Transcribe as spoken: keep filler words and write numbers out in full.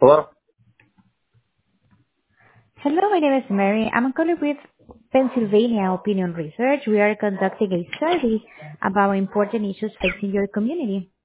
Hello? Hello, my name is Mary. I'm calling with Pennsylvania Opinion Research. We are conducting a survey about important issues facing your community.